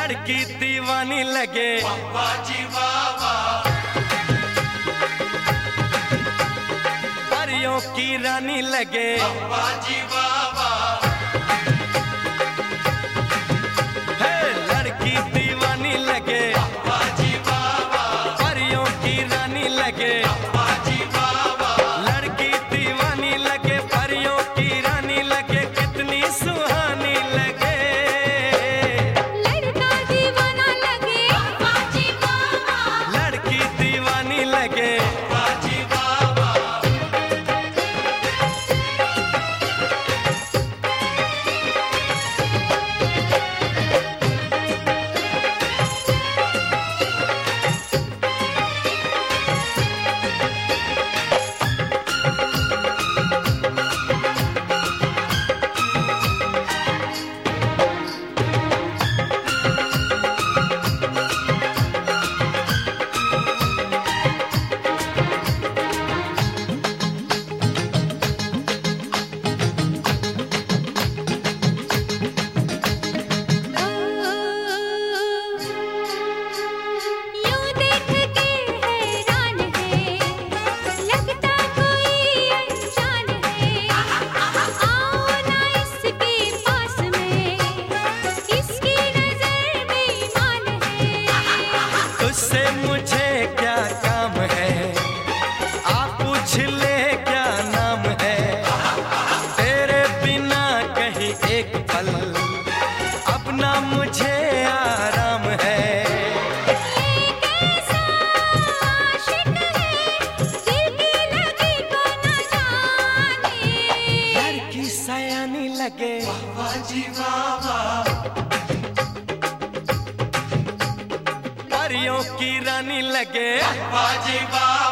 लड़की दीवानी लगे, वाह जी वाह वाह। परियों की रानी लगे, वाह जी वाह वाह। हे लड़की दीवानी लगे, वाह जी वाह वाह। परियों की रानी लगे, वाह जी वाह वाह। लड़की दीवानी लगे, परियों की रानी लगे, कितनी सुहानी लगे। लड़का दीवाना लगे, वाह जी वाह वाह। लड़की दीवानी लगे, वाह जी वाह वाह। यूं देख के हैरान है, लगता कोई अनजान है। आओ ना इसके पास में, इसकी नजर बेईमान है। तुझसे मुझे क्या काम है, आप पूछ ले क्या नाम है। तेरे बिना कहीं एक पल अपना मुझे आराम है। कैसा आशिक है, दिल की लगी को न जाने। लड़की सयानी लगे, वाह जी वाह वाह। परियों की रानी लगे, वाह जी वाह